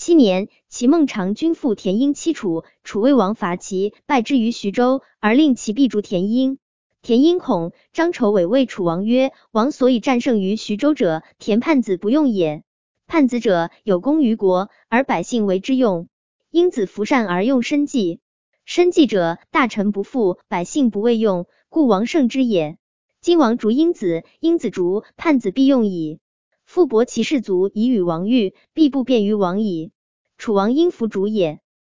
7年，其孟尝君父田婴欺楚，楚威王伐齐，败之于徐州，而令其避逐田婴。田婴恐，张筹委谓楚王曰：王所以战胜于徐州者，田叛子不用也。叛子者，有功于国，而百姓为之用。因子服善而用生计，生计者，大臣不富，百姓不为用，故王胜之也。今王逐婴子，婴子逐，叛子必用矣。富伯其士卒以与王御，必不便于王矣。楚王因服逐也。